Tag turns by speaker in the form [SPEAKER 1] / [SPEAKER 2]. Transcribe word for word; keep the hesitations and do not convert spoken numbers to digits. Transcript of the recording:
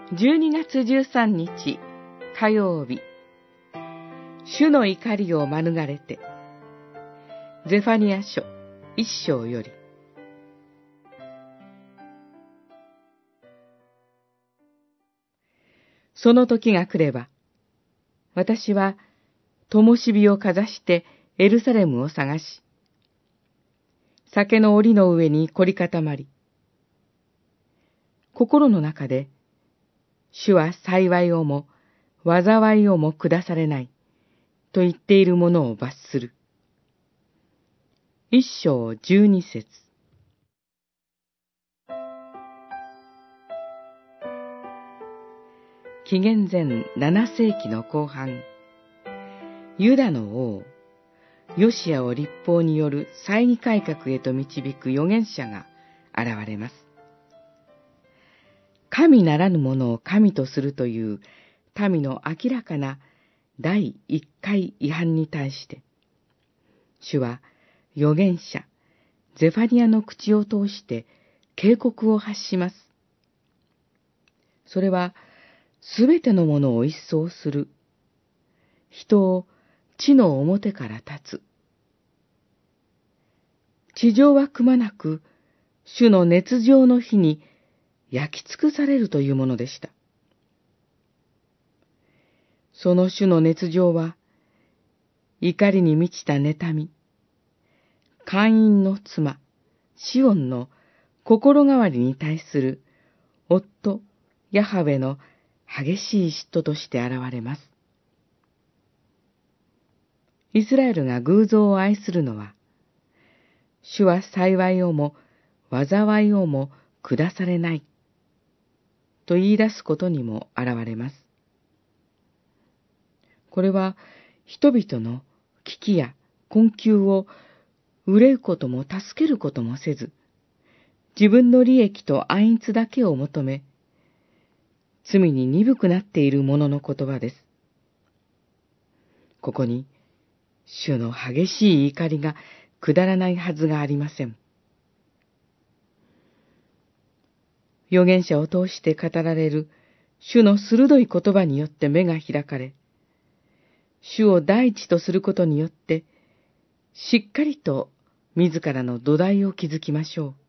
[SPEAKER 1] じゅうにがつじゅうさんにち火曜日、主の怒りを免れて。ゼファニア書一章より。その時が来れば、私は灯火をかざしてエルサレムを探し、酒の檻の上に凝り固まり、心の中で、主は幸いをも災いをも下されない、と言っているものを罰する。一章十二節。紀元前七世紀の後半、ユダの王、ヨシアを立法による祭儀改革へと導く預言者が現れます。神ならぬものを神とするという民の明らかな第一回違反に対して、主は預言者ゼファニアの口を通して警告を発します。それはすべてのものを一掃する、人を地の表から立つ。地上はくまなく主の熱情の火に焼き尽くされるというものでした。その主の熱情は、怒りに満ちた妬み、姦淫の妻、シオンの心変わりに対する夫、ヤハウェの激しい嫉妬として現れます。イスラエルが偶像を愛するのは、主は幸いをも災いをも下されない、と言い出すことにも現れます。これは人々の危機や困窮を憂うことも助けることもせず、自分の利益と安逸だけを求め、罪に鈍くなっている者の言葉です。ここに、主の激しい怒りが下らないはずがありません。預言者を通して語られる主の鋭い言葉によって目が開かれ、主を第一とすることによって、しっかりと自らの土台を築きましょう。